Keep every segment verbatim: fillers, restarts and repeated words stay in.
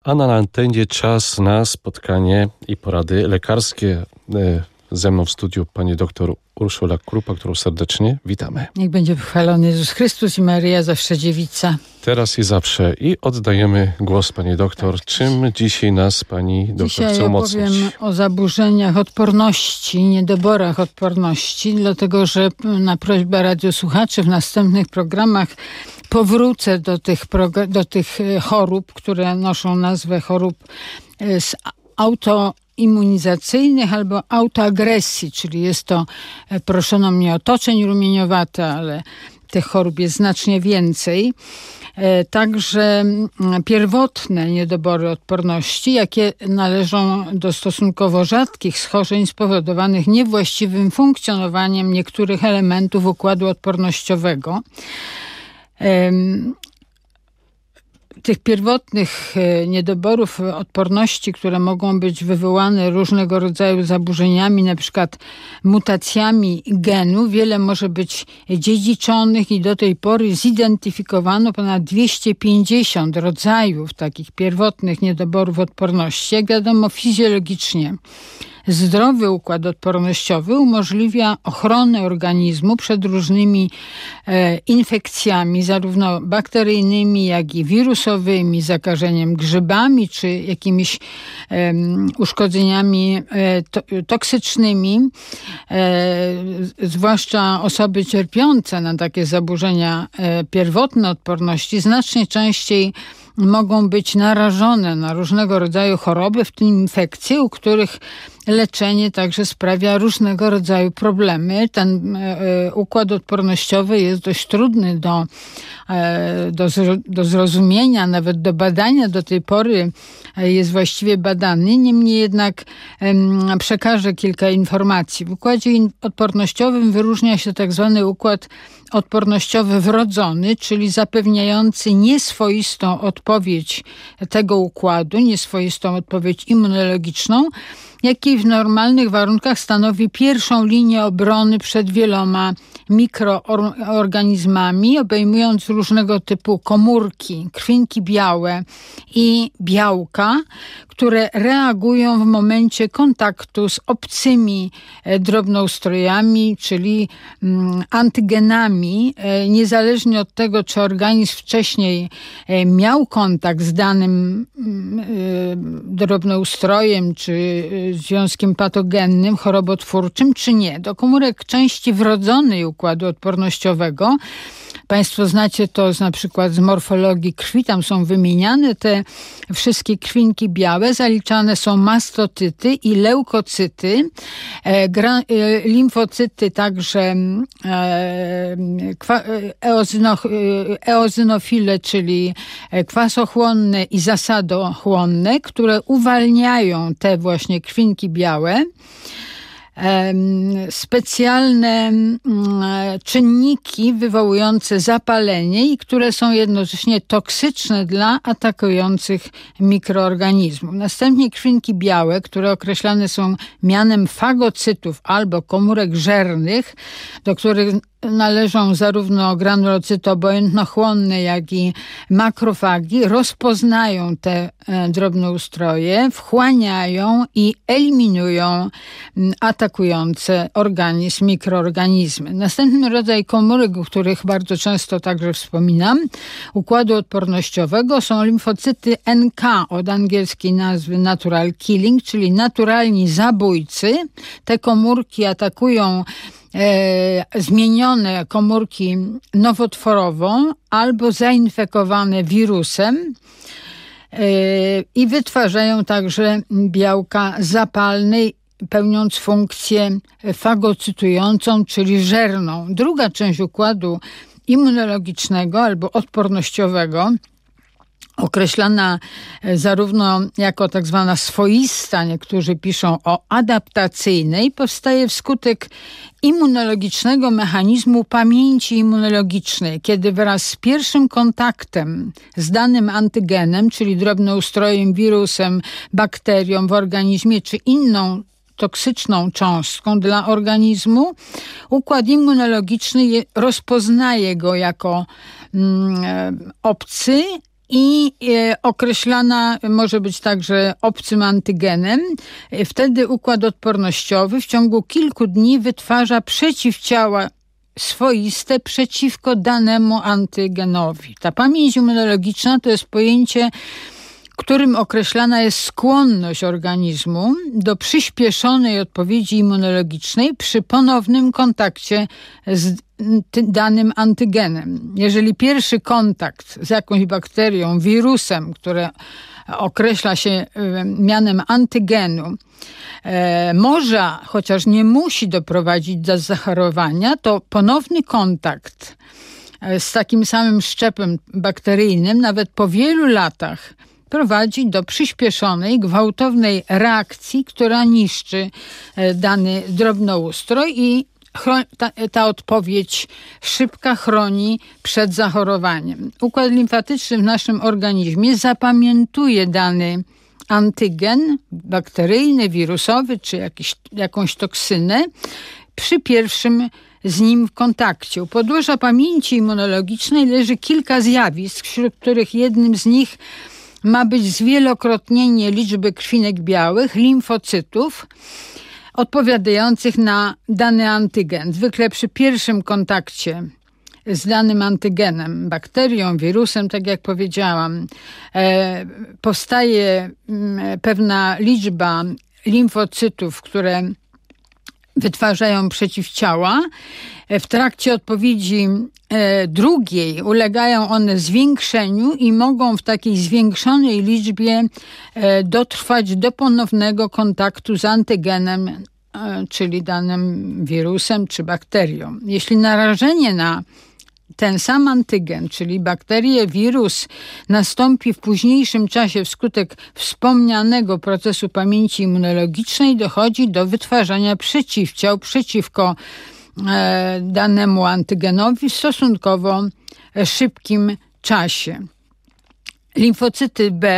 A na antenie czas na spotkanie i porady lekarskie. Ze mną w studiu pani doktor Urszula Krupa, którą serdecznie witamy. Niech będzie pochwalony Jezus Chrystus i Maryja zawsze dziewica. Teraz i zawsze. I oddajemy głos pani doktor. Tak. Czym dzisiaj nas pani doktor dzisiaj chce umocnić? Dzisiaj opowiem o zaburzeniach odporności, niedoborach odporności, dlatego że na prośbę radiosłuchaczy w następnych programach powrócę do tych, do tych chorób, które noszą nazwę chorób z auto immunizacyjnych albo autoagresji, czyli jest to, proszono mnie, otoczeń rumieniowate, ale tych chorób jest znacznie więcej. Także pierwotne niedobory odporności, jakie należą do stosunkowo rzadkich schorzeń spowodowanych niewłaściwym funkcjonowaniem niektórych elementów układu odpornościowego. Tych pierwotnych niedoborów odporności, które mogą być wywołane różnego rodzaju zaburzeniami, na przykład mutacjami genu, wiele może być dziedziczonych i do tej pory zidentyfikowano ponad dwieście pięćdziesiąt rodzajów takich pierwotnych niedoborów odporności. Jak wiadomo, fizjologicznie zdrowy układ odpornościowy umożliwia ochronę organizmu przed różnymi e, infekcjami, zarówno bakteryjnymi, jak i wirusowymi, zakażeniem grzybami, czy jakimiś e, uszkodzeniami e, to, toksycznymi. E, zwłaszcza osoby cierpiące na takie zaburzenia e, pierwotne odporności znacznie częściej mogą być narażone na różnego rodzaju choroby, w tym infekcje, u których leczenie także sprawia różnego rodzaju problemy. Ten e, układ odpornościowy jest dość trudny do, e, do, do zrozumienia, nawet do badania. Do tej pory jest właściwie badany. Niemniej jednak e, przekażę kilka informacji. W układzie odpornościowym wyróżnia się tak zwany układ odpornościowy wrodzony, czyli zapewniający nieswoistą odpowiedź tego układu, nieswoistą odpowiedź immunologiczną, jaki w normalnych warunkach stanowi pierwszą linię obrony przed wieloma mikroorganizmami, obejmując różnego typu komórki, krwinki białe i białka, które reagują w momencie kontaktu z obcymi drobnoustrojami, czyli antygenami, niezależnie od tego, czy organizm wcześniej miał kontakt z danym drobnoustrojem, czy związkiem patogennym, chorobotwórczym, czy nie. Do komórek części wrodzonej układu odpornościowego, Państwo znacie to z, na przykład z morfologii krwi, tam są wymieniane te wszystkie krwinki białe, zaliczane są mastocyty i leukocyty, e, gra, e, limfocyty także e, kwa, eozyno, eozynofile, czyli kwasochłonne i zasadochłonne, które uwalniają te właśnie krwinki białe. Specjalne czynniki wywołujące zapalenie i które są jednocześnie toksyczne dla atakujących mikroorganizmów. Następnie krwinki białe, które określane są mianem fagocytów albo komórek żernych, do których należą zarówno granulocyty obojętnochłonne, jak i makrofagi, rozpoznają te drobnoustroje, wchłaniają i eliminują atakujące organizm, mikroorganizmy. Następny rodzaj komórek, o których bardzo często także wspominam, układu odpornościowego, są limfocyty N K, od angielskiej nazwy natural killing, czyli naturalni zabójcy. Te komórki atakują E, zmienione komórki nowotworową albo zainfekowane wirusem e, i wytwarzają także białka zapalne, pełniąc funkcję fagocytującą, czyli żerną. Druga część układu immunologicznego albo odpornościowego, określana zarówno jako tak zwana swoista, niektórzy piszą o adaptacyjnej, powstaje wskutek immunologicznego mechanizmu pamięci immunologicznej, kiedy wraz z pierwszym kontaktem z danym antygenem, czyli drobnoustrojem, wirusem, bakterią w organizmie czy inną toksyczną cząstką dla organizmu, układ immunologiczny rozpoznaje go jako mm, obcy i określana może być także obcym antygenem. Wtedy układ odpornościowy w ciągu kilku dni wytwarza przeciwciała swoiste przeciwko danemu antygenowi. Ta pamięć immunologiczna to jest pojęcie, którym określana jest skłonność organizmu do przyspieszonej odpowiedzi immunologicznej przy ponownym kontakcie z danym antygenem. Jeżeli pierwszy kontakt z jakąś bakterią, wirusem, które określa się mianem antygenu, e, może, chociaż nie musi doprowadzić do zachorowania, to ponowny kontakt z takim samym szczepem bakteryjnym, nawet po wielu latach, prowadzi do przyspieszonej, gwałtownej reakcji, która niszczy dany drobnoustrój i ta, ta odpowiedź szybka chroni przed zachorowaniem. Układ limfatyczny w naszym organizmie zapamiętuje dany antygen bakteryjny, wirusowy czy jakiś, jakąś toksynę przy pierwszym z nim w kontakcie. U podłoża pamięci immunologicznej leży kilka zjawisk, wśród których jednym z nich ma być zwielokrotnienie liczby krwinek białych, limfocytów, odpowiadających na dany antygen. Zwykle przy pierwszym kontakcie z danym antygenem, bakterią, wirusem, tak jak powiedziałam, e, powstaje m, pewna liczba limfocytów, które wytwarzają przeciwciała. W trakcie odpowiedzi e, drugiej ulegają one zwiększeniu i mogą w takiej zwiększonej liczbie e, dotrwać do ponownego kontaktu z antygenem, e, czyli danym wirusem czy bakterią. Jeśli narażenie na ten sam antygen, czyli bakterię, wirus, nastąpi w późniejszym czasie wskutek wspomnianego procesu pamięci immunologicznej, dochodzi do wytwarzania przeciwciał przeciwko e, danemu antygenowi w stosunkowo szybkim czasie. Limfocyty B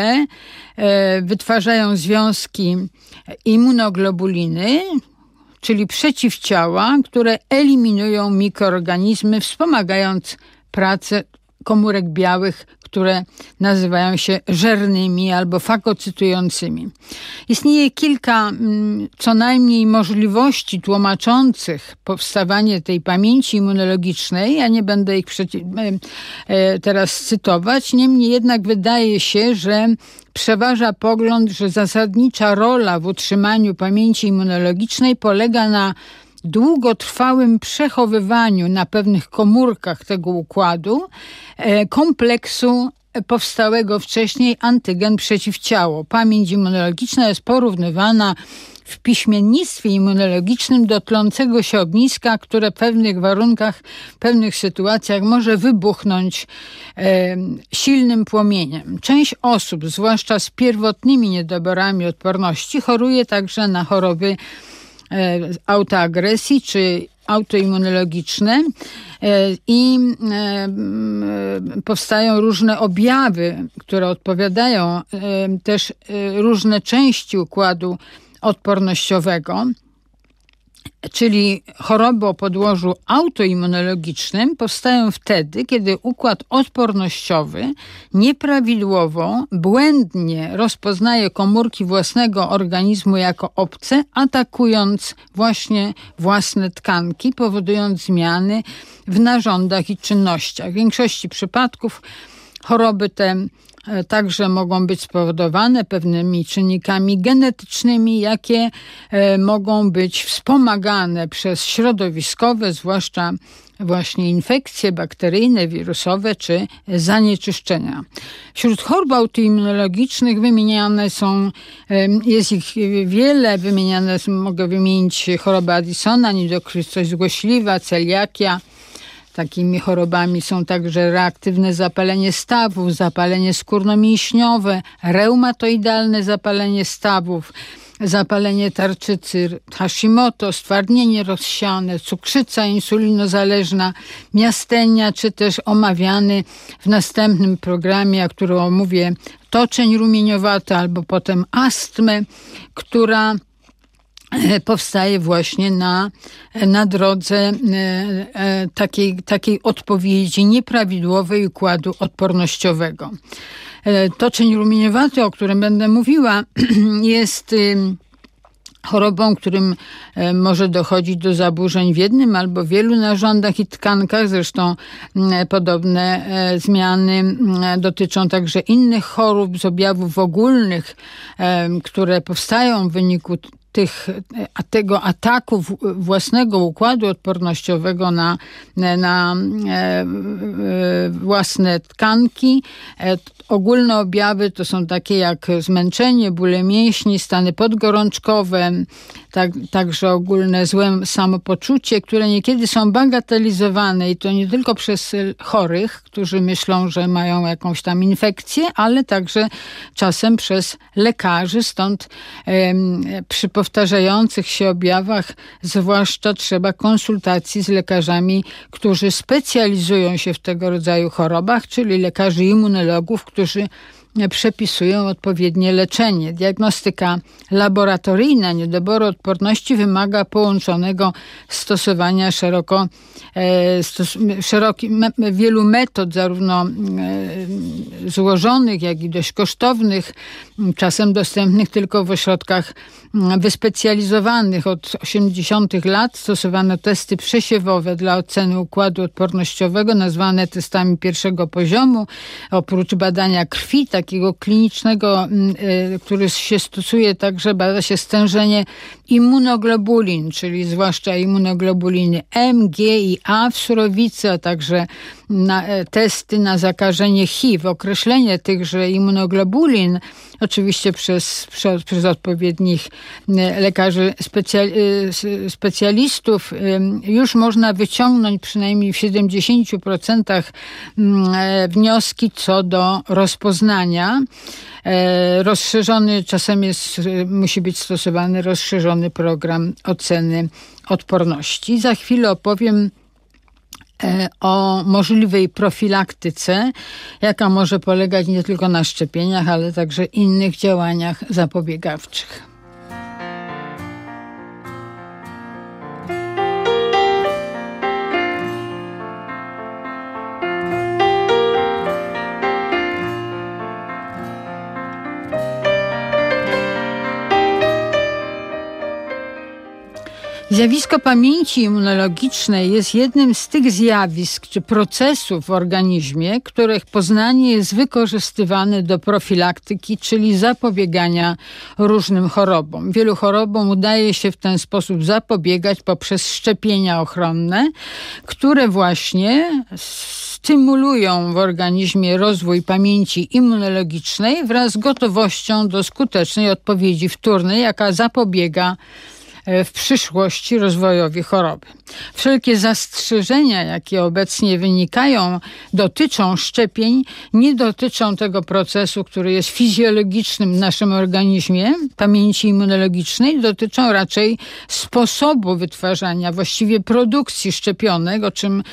e, wytwarzają związki immunoglobuliny, czyli przeciwciała, które eliminują mikroorganizmy, wspomagając pracę komórek białych, które nazywają się żernymi albo fagocytującymi. Istnieje kilka co najmniej możliwości tłumaczących powstawanie tej pamięci immunologicznej. Ja nie będę ich przeci- teraz cytować, niemniej jednak wydaje się, że przeważa pogląd, że zasadnicza rola w utrzymaniu pamięci immunologicznej polega na długotrwałym przechowywaniu na pewnych komórkach tego układu kompleksu powstałego wcześniej antygen przeciwciało. Pamięć immunologiczna jest porównywana w piśmiennictwie immunologicznym do tlącego się ogniska, które w pewnych warunkach, w pewnych sytuacjach może wybuchnąć e, silnym płomieniem. Część osób, zwłaszcza z pierwotnymi niedoborami odporności, choruje także na choroby e, autoagresji czy autoimmunologiczne i powstają różne objawy, które odpowiadają też różne części układu odpornościowego, czyli choroby o podłożu autoimmunologicznym powstają wtedy, kiedy układ odpornościowy nieprawidłowo, błędnie rozpoznaje komórki własnego organizmu jako obce, atakując właśnie własne tkanki, powodując zmiany w narządach i czynnościach. W większości przypadków choroby te także mogą być spowodowane pewnymi czynnikami genetycznymi, jakie mogą być wspomagane przez środowiskowe, zwłaszcza właśnie infekcje bakteryjne, wirusowe czy zanieczyszczenia. Wśród chorób autoimmunologicznych wymieniane są, jest ich wiele, wymieniane są, mogę wymienić chorobę Addisona, niedokrystość zgłośliwa, celiakia. Takimi chorobami są także reaktywne zapalenie stawów, zapalenie skórno-mięśniowe, reumatoidalne zapalenie stawów, zapalenie tarczycy Hashimoto, stwardnienie rozsiane, cukrzyca insulinozależna, miastenia, czy też omawiany w następnym programie, o którym omówię, toczeń rumieniowata albo potem astmę, która powstaje właśnie na, na drodze takiej, takiej odpowiedzi nieprawidłowej układu odpornościowego. Toczeń rumieniowaty, o którym będę mówiła, jest chorobą, którym może dochodzić do zaburzeń w jednym albo wielu narządach i tkankach. Zresztą podobne zmiany dotyczą także innych chorób z objawów ogólnych, które powstają w wyniku tych, tego ataku własnego układu odpornościowego na, na własne tkanki. Ogólne objawy to są takie jak zmęczenie, bóle mięśni, stany podgorączkowe, tak, także ogólne złe samopoczucie, które niekiedy są bagatelizowane i to nie tylko przez chorych, którzy myślą, że mają jakąś tam infekcję, ale także czasem przez lekarzy. Stąd e, przy powtarzających się objawach zwłaszcza trzeba konsultacji z lekarzami, którzy specjalizują się w tego rodzaju chorobach, czyli lekarzy immunologów, którzy przepisują odpowiednie leczenie. Diagnostyka laboratoryjna niedoboru odporności wymaga połączonego stosowania szeroko, e, stos, szeroki, me, wielu metod, zarówno e, złożonych, jak i dość kosztownych, czasem dostępnych tylko w ośrodkach wyspecjalizowanych. Od osiemdziesiątych lat stosowano testy przesiewowe dla oceny układu odpornościowego, nazwane testami pierwszego poziomu. Oprócz badania krwi, takiego klinicznego, który się stosuje także, bada się stężenie immunoglobulin, czyli zwłaszcza immunoglobuliny M, G i A w surowicy, a także na, testy na zakażenie H I V. Określenie tychże immunoglobulin, oczywiście przez, przez, przez odpowiednich lekarzy specjalistów, już można wyciągnąć przynajmniej w siedemdziesięciu procentach wnioski co do rozpoznania. Rozszerzony, czasem jest, musi być stosowany rozszerzony program oceny odporności. Za chwilę opowiem o możliwej profilaktyce, jaka może polegać nie tylko na szczepieniach, ale także innych działaniach zapobiegawczych. Zjawisko pamięci immunologicznej jest jednym z tych zjawisk czy procesów w organizmie, których poznanie jest wykorzystywane do profilaktyki, czyli zapobiegania różnym chorobom. Wielu chorobom udaje się w ten sposób zapobiegać poprzez szczepienia ochronne, które właśnie stymulują w organizmie rozwój pamięci immunologicznej wraz z gotowością do skutecznej odpowiedzi wtórnej, jaka zapobiega w przyszłości rozwojowi choroby. Wszelkie zastrzeżenia, jakie obecnie wynikają, dotyczą szczepień, nie dotyczą tego procesu, który jest fizjologicznym w naszym organizmie, pamięci immunologicznej, dotyczą raczej sposobu wytwarzania, właściwie produkcji szczepionek, o czym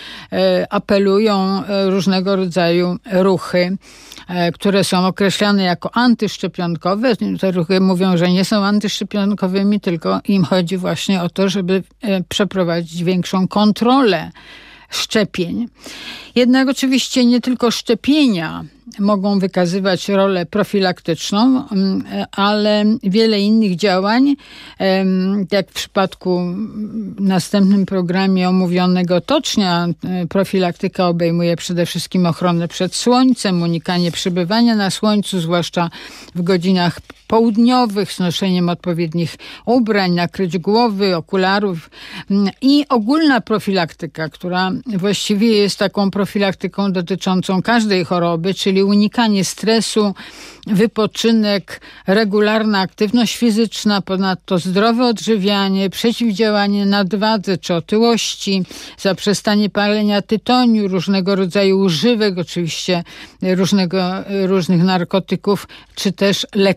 apelują różnego rodzaju ruchy, które są określane jako antyszczepionkowe. Te ruchy mówią, że nie są antyszczepionkowymi, tylko im chodzi właśnie o to, żeby przeprowadzić większą kontrolę szczepień. Jednak oczywiście nie tylko szczepienia mogą wykazywać rolę profilaktyczną, ale wiele innych działań, jak w przypadku w następnym programie omówionego tocznia, profilaktyka obejmuje przede wszystkim ochronę przed słońcem, unikanie przebywania na słońcu, zwłaszcza w godzinach południowych, z noszeniem odpowiednich ubrań, nakryć głowy, okularów i ogólna profilaktyka, która właściwie jest taką profilaktyką dotyczącą każdej choroby, czyli unikanie stresu, wypoczynek, regularna aktywność fizyczna, ponadto zdrowe odżywianie, przeciwdziałanie nadwadze czy otyłości, zaprzestanie palenia tytoniu, różnego rodzaju używek, oczywiście różnego, różnych narkotyków, czy też lekomanii.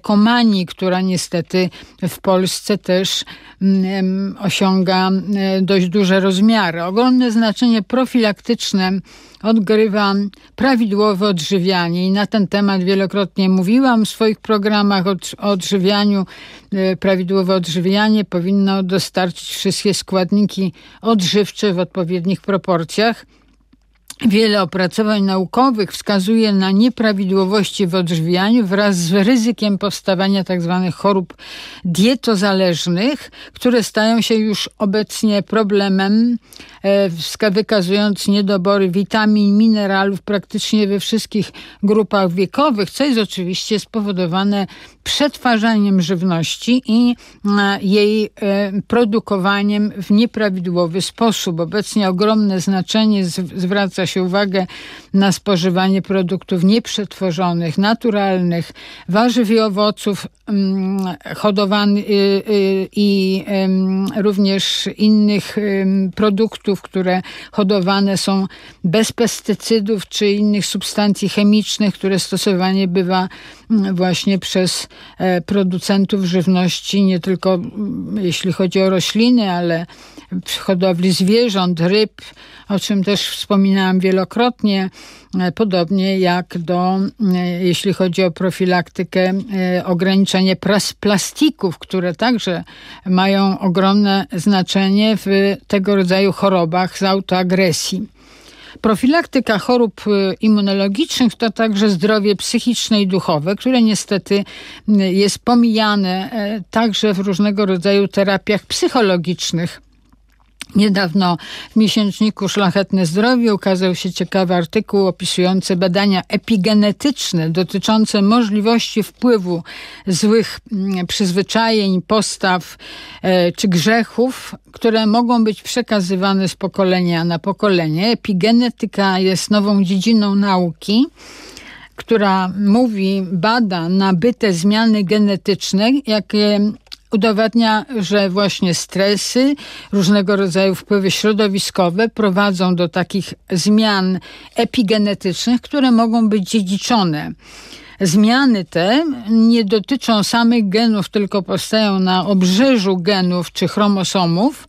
tetanii, która niestety w Polsce też um, osiąga um, dość duże rozmiary. Ogromne znaczenie profilaktyczne odgrywa prawidłowe odżywianie i na ten temat wielokrotnie mówiłam w swoich programach o odżywianiu. Prawidłowe odżywianie powinno dostarczyć wszystkie składniki odżywcze w odpowiednich proporcjach. Wiele opracowań naukowych wskazuje na nieprawidłowości w odżywianiu wraz z ryzykiem powstawania tzw. chorób dietozależnych, które stają się już obecnie problemem, wykazując niedobory witamin, minerałów praktycznie we wszystkich grupach wiekowych, co jest oczywiście spowodowane przetwarzaniem żywności i jej produkowaniem w nieprawidłowy sposób. Obecnie ogromne znaczenie zwraca się uwagę na spożywanie produktów nieprzetworzonych, naturalnych, warzyw i owoców hodowanych i również innych produktów, które hodowane są bez pestycydów czy innych substancji chemicznych, które stosowanie bywa właśnie przez producentów żywności, nie tylko jeśli chodzi o rośliny, ale w hodowli zwierząt, ryb, o czym też wspominałam wielokrotnie, podobnie jak do, jeśli chodzi o profilaktykę, ograniczenie plastików, które także mają ogromne znaczenie w tego rodzaju chorobach z autoagresji. Profilaktyka chorób immunologicznych to także zdrowie psychiczne i duchowe, które niestety jest pomijane także w różnego rodzaju terapiach psychologicznych. Niedawno w miesięczniku Szlachetne Zdrowie ukazał się ciekawy artykuł opisujący badania epigenetyczne dotyczące możliwości wpływu złych przyzwyczajeń, postaw e, czy grzechów, które mogą być przekazywane z pokolenia na pokolenie. Epigenetyka jest nową dziedziną nauki, która mówi, bada nabyte zmiany genetyczne, jakie udowadnia, że właśnie stresy, różnego rodzaju wpływy środowiskowe prowadzą do takich zmian epigenetycznych, które mogą być dziedziczone. Zmiany te nie dotyczą samych genów, tylko powstają na obrzeżu genów czy chromosomów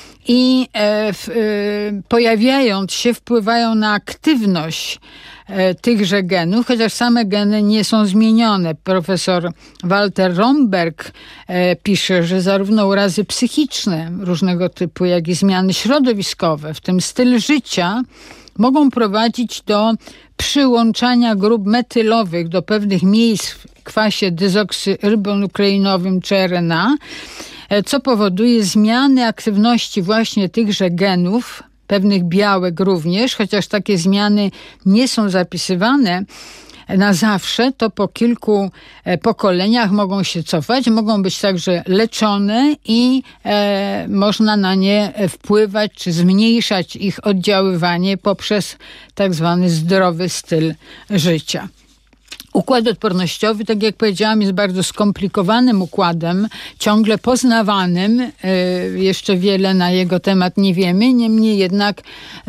i e, w, e, pojawiając się wpływają na aktywność e, tychże genów, chociaż same geny nie są zmienione. Profesor Walter Romberg e, pisze, że zarówno urazy psychiczne różnego typu, jak i zmiany środowiskowe, w tym styl życia, mogą prowadzić do przyłączania grup metylowych do pewnych miejsc w kwasie dezoksyrybonukleinowym czy R N A, co powoduje zmiany aktywności właśnie tychże genów, pewnych białek również, chociaż takie zmiany nie są zapisywane na zawsze, to po kilku pokoleniach mogą się cofać, mogą być także leczone i e, można na nie wpływać czy zmniejszać ich oddziaływanie poprzez tak zwany zdrowy styl życia. Układ odpornościowy, tak jak powiedziałam, jest bardzo skomplikowanym układem, ciągle poznawanym. Jeszcze wiele na jego temat nie wiemy, niemniej jednak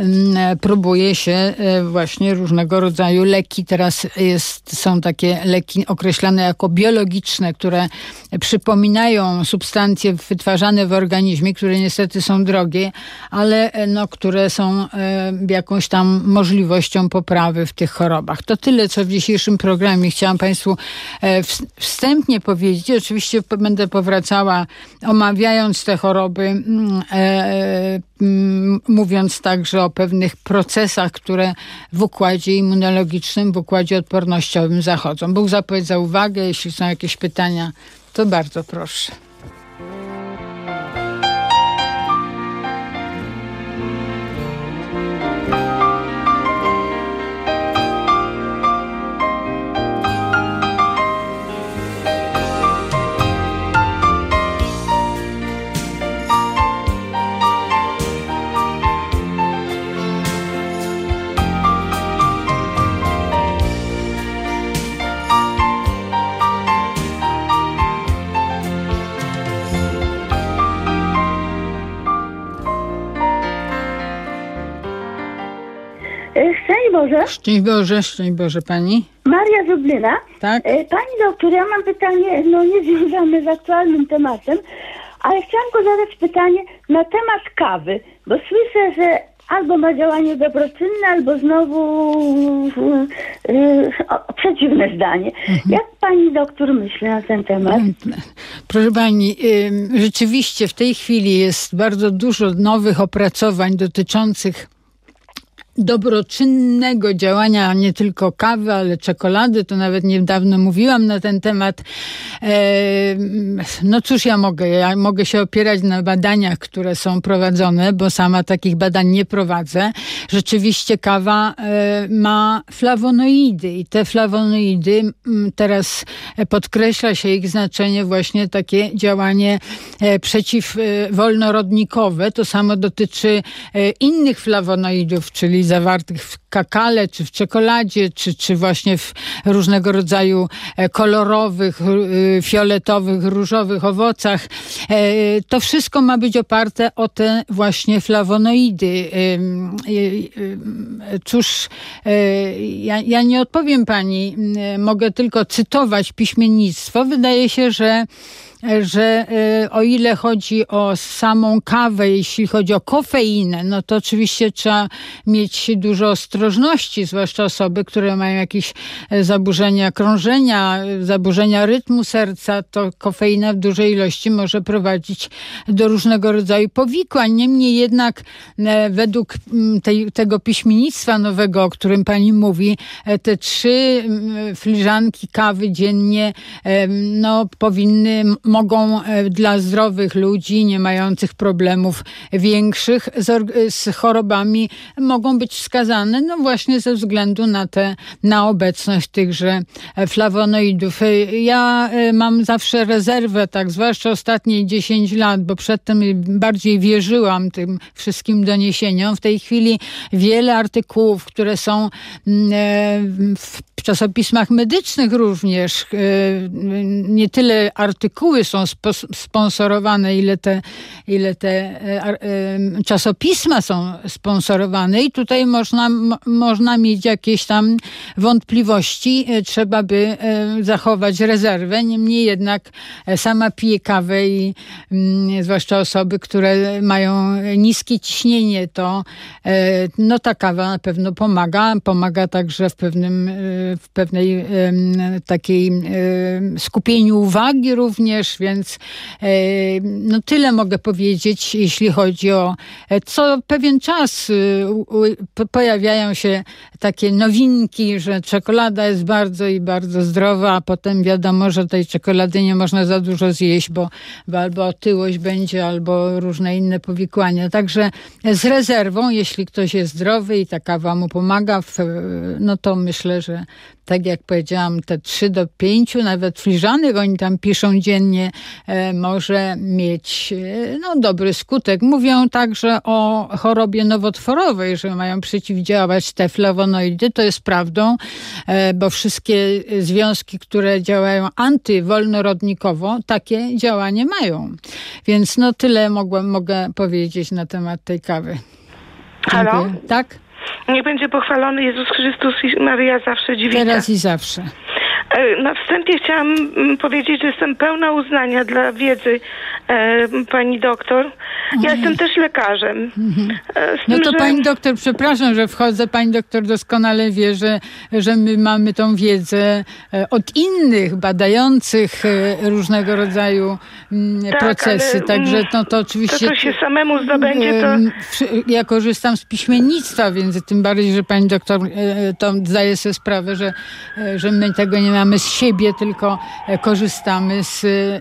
próbuje się właśnie różnego rodzaju leki. Teraz jest, są takie leki określane jako biologiczne, które przypominają substancje wytwarzane w organizmie, które niestety są drogie, ale no, które są jakąś tam możliwością poprawy w tych chorobach. To tyle, co w dzisiejszym programie chciałam Państwu wstępnie powiedzieć. Oczywiście będę powracała, omawiając te choroby, mówiąc także o pewnych procesach, które w układzie immunologicznym, w układzie odpornościowym zachodzą. Bóg zapłać za uwagę. Jeśli są jakieś pytania, to bardzo proszę. Boże. Szczęść Boże, szczęść Boże pani. Maria z Lublina. Tak. Pani doktor, ja mam pytanie, no nie związane z aktualnym tematem, ale chciałam go zadać pytanie na temat kawy, bo słyszę, że albo ma działanie dobroczynne, albo znowu yy, o, przeciwne zdanie. Mhm. Jak pani doktor myśli na ten temat? Proszę pani, yy, rzeczywiście w tej chwili jest bardzo dużo nowych opracowań dotyczących dobroczynnego działania nie tylko kawy, ale czekolady. To nawet niedawno mówiłam na ten temat. No cóż ja mogę? Ja mogę się opierać na badaniach, które są prowadzone, bo sama takich badań nie prowadzę. Rzeczywiście kawa ma flawonoidy i te flawonoidy, teraz podkreśla się ich znaczenie, właśnie takie działanie przeciwwolnorodnikowe. To samo dotyczy innych flawonoidów, czyli zawartych w kakale, czy w czekoladzie, czy, czy właśnie w różnego rodzaju kolorowych, fioletowych, różowych owocach. To wszystko ma być oparte o te właśnie flawonoidy. Cóż, ja, ja nie odpowiem pani, mogę tylko cytować piśmiennictwo. Wydaje się, że że y, o ile chodzi o samą kawę, jeśli chodzi o kofeinę, no to oczywiście trzeba mieć dużo ostrożności, zwłaszcza osoby, które mają jakieś zaburzenia krążenia, zaburzenia rytmu serca, to kofeina w dużej ilości może prowadzić do różnego rodzaju powikłań. Niemniej jednak e, według tej, tego piśmiennictwa nowego, o którym pani mówi, e, te trzy e, filiżanki kawy dziennie e, no, powinny mogą dla zdrowych ludzi, nie mających problemów większych z, z chorobami, mogą być wskazane no właśnie ze względu na te, na obecność tychże flawonoidów. Ja mam zawsze rezerwę, tak, zwłaszcza ostatnie dziesięć lat, bo przedtem bardziej wierzyłam tym wszystkim doniesieniom. W tej chwili wiele artykułów, które są w czasopismach medycznych również, nie tyle artykuły są sponsorowane, ile te, ile te czasopisma są sponsorowane i tutaj można, można mieć jakieś tam wątpliwości. Trzeba by zachować rezerwę. Niemniej jednak sama piję kawę i zwłaszcza osoby, które mają niskie ciśnienie, to no ta kawa na pewno pomaga. Pomaga także w pewnym, w pewnej takiej skupieniu uwagi również, więc no tyle mogę powiedzieć, jeśli chodzi o co pewien czas pojawiają się takie nowinki, że czekolada jest bardzo i bardzo zdrowa, a potem wiadomo, że tej czekolady nie można za dużo zjeść, bo, bo albo otyłość będzie, albo różne inne powikłania. Także z rezerwą, jeśli ktoś jest zdrowy i ta kawa mu pomaga, no to myślę, że tak jak powiedziałam, te trzy do pięciu nawet filiżanek, oni tam piszą dziennie, e, może mieć e, no, dobry skutek. Mówią także o chorobie nowotworowej, że mają przeciwdziałać te flawonoidy. To jest prawdą, e, bo wszystkie związki, które działają antywolnorodnikowo, takie działanie mają. Więc no tyle mogłem, mogę powiedzieć na temat tej kawy. Halo? Dziękuję. Tak? Niech będzie pochwalony Jezus Chrystus i Maryja zawsze dziewicza. Teraz i zawsze. Na wstępie chciałam powiedzieć, że jestem pełna uznania dla wiedzy e, pani doktor. Ja mhm. jestem też lekarzem. Mhm. Tym, no to że... pani doktor, przepraszam, że wchodzę. Pani doktor doskonale wie, że, że my mamy tą wiedzę od innych badających różnego rodzaju tak, procesy. Ale, Także no, to oczywiście... To, co się samemu zdobędzie, to... Ja korzystam z piśmiennictwa, więc tym bardziej, że pani doktor to zdaje sobie sprawę, że, że my tego nie mamy z siebie, tylko korzystamy z y,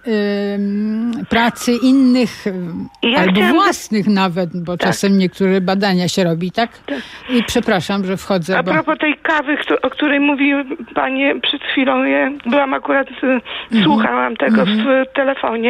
pracy innych, ja albo chciałam... własnych nawet, bo tak. czasem niektóre badania się robi, tak? tak? I przepraszam, że wchodzę. A bo... propos tej kawy, o której mówiły panie przed chwilą, ja byłam akurat, mm-hmm. słuchałam tego mm-hmm. w telefonie.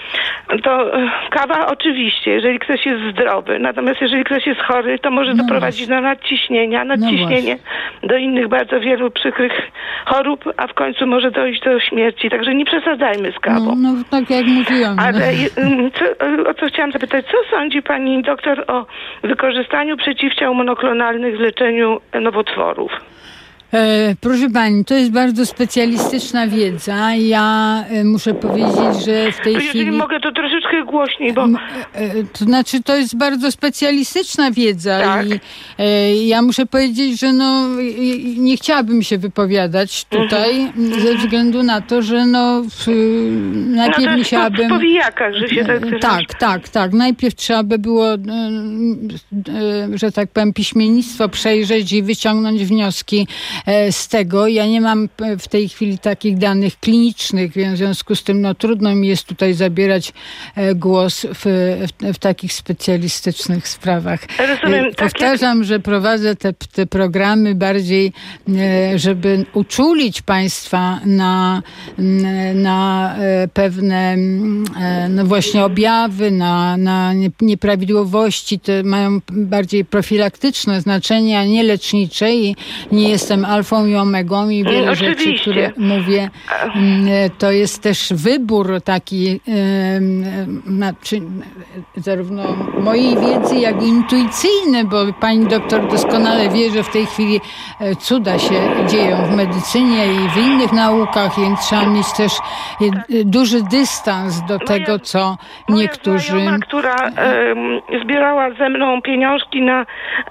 to kawa oczywiście, jeżeli ktoś jest zdrowy. Natomiast jeżeli ktoś jest chory, to może no doprowadzić właśnie. do nadciśnienia, nadciśnienie no do innych bardzo wielu przykrych chorób, a w końcu może dojść do śmierci. Także nie przesadzajmy z kawą. No, no tak jak mówiłam. Ale no. co, o co chciałam zapytać, co sądzi pani doktor o wykorzystaniu przeciwciał monoklonalnych w leczeniu nowotworów? E, proszę pani, to jest bardzo specjalistyczna wiedza. Ja e, muszę powiedzieć, że w tej to chwili... Jeżeli mogę, to troszeczkę głośniej, bo... E, e, to znaczy, to jest bardzo specjalistyczna wiedza tak. i e, ja muszę powiedzieć, że no nie chciałabym się wypowiadać tutaj mhm. ze względu na to, że no w, najpierw no to musiałabym... w powijakach, że się tak... E, tak, tak, tak. Najpierw trzeba by było, e, e, że tak powiem, piśmiennictwo przejrzeć i wyciągnąć wnioski z tego. Ja nie mam w tej chwili takich danych klinicznych, w związku z tym no, trudno mi jest tutaj zabierać głos w, w, w takich specjalistycznych sprawach. Rozumiem, Powtarzam, tak, że prowadzę te, te programy bardziej, żeby uczulić państwa na, na pewne no właśnie objawy, na, na nieprawidłowości. Te mają bardziej profilaktyczne znaczenie, a nie lecznicze i nie jestem alfą i omegą i wiele Oczywiście. rzeczy, które mówię, to jest też wybór taki znaczy, zarówno mojej wiedzy, jak i intuicyjny, bo pani doktor doskonale wie, że w tej chwili cuda się dzieją w medycynie i w innych naukach, więc trzeba mieć też duży dystans do tego, co moja niektórzy... Moja znajoma, która um, zbierała ze mną pieniążki na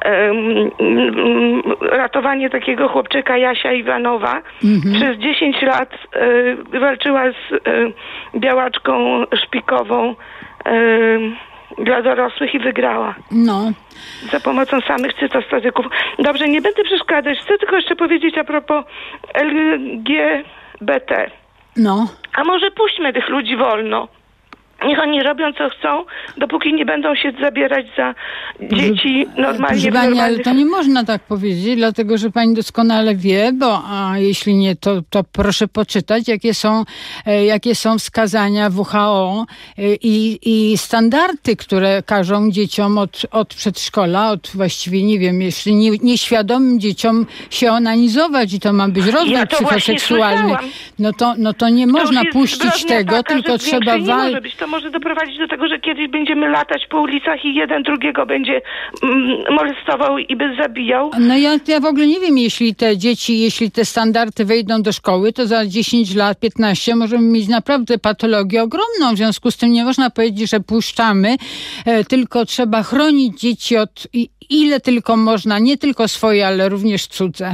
um, ratowanie takiego chłopczyka Jasia Iwanowa. Mhm. Przez dziesięć lat y, walczyła z y, białaczką szpikową y, dla dorosłych i wygrała. No. Za pomocą samych cytostatyków. Dobrze, nie będę przeszkadzać. Chcę tylko jeszcze powiedzieć a propos L G B T. No. A może puśćmy tych ludzi wolno. Niech oni robią co chcą, dopóki nie będą się zabierać za dzieci normalnie. Proszę pani, ale to nie można tak powiedzieć, dlatego że pani doskonale wie, bo a jeśli nie, to, to proszę poczytać, jakie są, jakie są wskazania W H O i, i standardy, które każą dzieciom od, od przedszkola, od właściwie nie wiem, jeśli nie, nieświadomym dzieciom się onanizować i to ma być rozwój ja psychoseksualny, no to, no to nie to można puścić tego, taka, tylko trzeba walczyć. Może doprowadzić do tego, że kiedyś będziemy latać po ulicach i jeden drugiego będzie mm, molestował i by zabijał. No ja, ja w ogóle nie wiem, jeśli te dzieci, jeśli te standardy wejdą do szkoły, to za dziesięć lat, piętnaście możemy mieć naprawdę patologię ogromną. W związku z tym nie można powiedzieć, że puszczamy, e, tylko trzeba chronić dzieci od i, ile tylko można, nie tylko swoje, ale również cudze.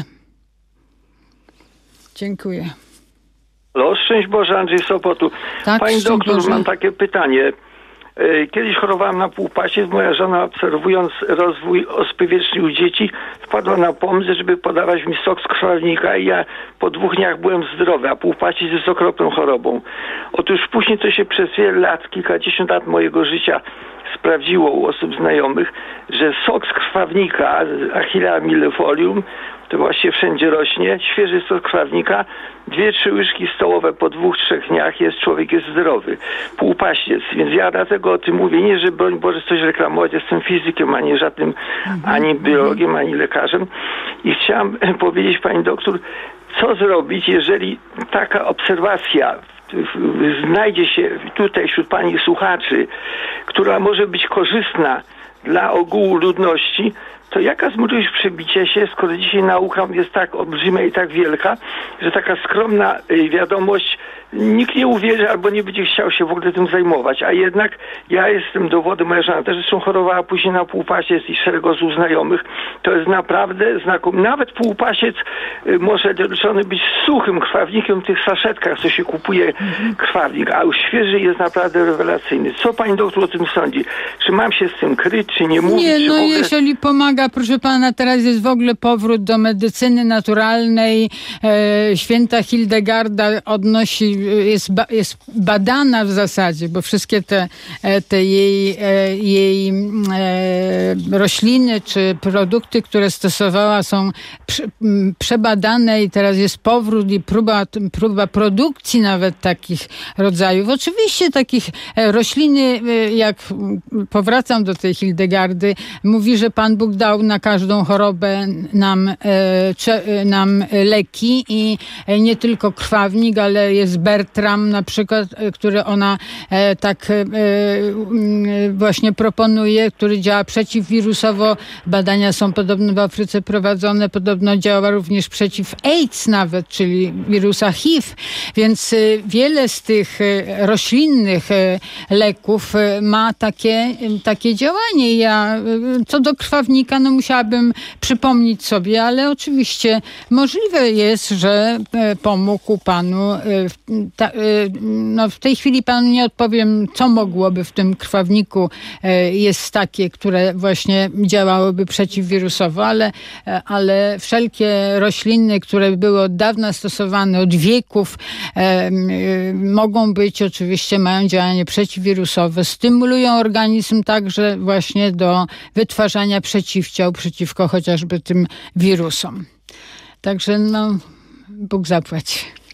Dziękuję. Halo, szczęść Boże, Andrzej Sopotu. Tak, Pani doktor, Boże. mam takie pytanie. Kiedyś chorowałam na półpasiec. Moja żona, obserwując rozwój ospy wiecznej u dzieci, wpadła na pomysł, żeby podawać mi sok z krwawnika i ja po dwóch dniach byłem zdrowy, a półpasiec jest okropną chorobą. Otóż później to się przez wiele lat, kilkadziesiąt lat mojego życia sprawdziło u osób znajomych, że sok z krwawnika, Achillea millefolium, to właśnie wszędzie rośnie, świeży sok krwawnika, dwie, trzy łyżki stołowe po dwóch, trzech dniach jest, człowiek jest zdrowy. Półpaściec, więc ja dlatego o tym mówię, nie, że broń Boże coś reklamować, jestem fizykiem, a nie żadnym, ani biologiem, ani lekarzem. I chciałam powiedzieć pani doktor, co zrobić, jeżeli taka obserwacja znajdzie się tutaj wśród pani słuchaczy, która może być korzystna dla ogółu ludności, to jaka jest możliwość przebicia się, skoro dzisiaj nauka jest tak olbrzymia i tak wielka, że taka skromna wiadomość nikt nie uwierzy albo nie będzie chciał się w ogóle tym zajmować, a jednak ja jestem dowodem, moja żona też zresztą chorowała później na półpasiec i szereg osób znajomych, to jest naprawdę znakomite. Nawet półpasiec może doliczony być suchym krwawnikiem w tych saszetkach, co się kupuje krwawnik, a już świeży jest naprawdę rewelacyjny. Co pani doktor o tym sądzi? Czy mam się z tym kryć, czy nie mówić? Nie, no ogóle... jeżeli pomaga, proszę pana, teraz jest w ogóle powrót do medycyny naturalnej. E, święta Hildegarda odnosi jest, ba, jest badana w zasadzie, bo wszystkie te, te jej, jej rośliny czy produkty, które stosowała, są prze, przebadane i teraz jest powrót i próba, próba produkcji nawet takich rodzajów. Oczywiście takich rośliny, jak powracam do tej Hildegardy, mówi, że Pan Bóg dał na każdą chorobę nam, nam leki i nie tylko krwawnik, ale jest Bertram na przykład, który ona tak właśnie proponuje, który działa przeciwwirusowo. Badania są podobno w Afryce prowadzone, podobno działa również przeciw AIDS nawet, czyli wirusa H I V, więc wiele z tych roślinnych leków ma takie, takie działanie. Ja co do krwawnika, no musiałabym przypomnieć sobie, ale oczywiście możliwe jest, że pomógł Panu. No w tej chwili Panu nie odpowiem, co mogłoby w tym krwawniku jest takie, które właśnie działałyby przeciwwirusowo, ale, ale wszelkie rośliny, które były od dawna stosowane, od wieków, mogą być oczywiście, mają działanie przeciwwirusowe, stymulują organizm także właśnie do wytwarzania przeciwciał przeciwko chociażby tym wirusom. Także no, Bóg zapłać.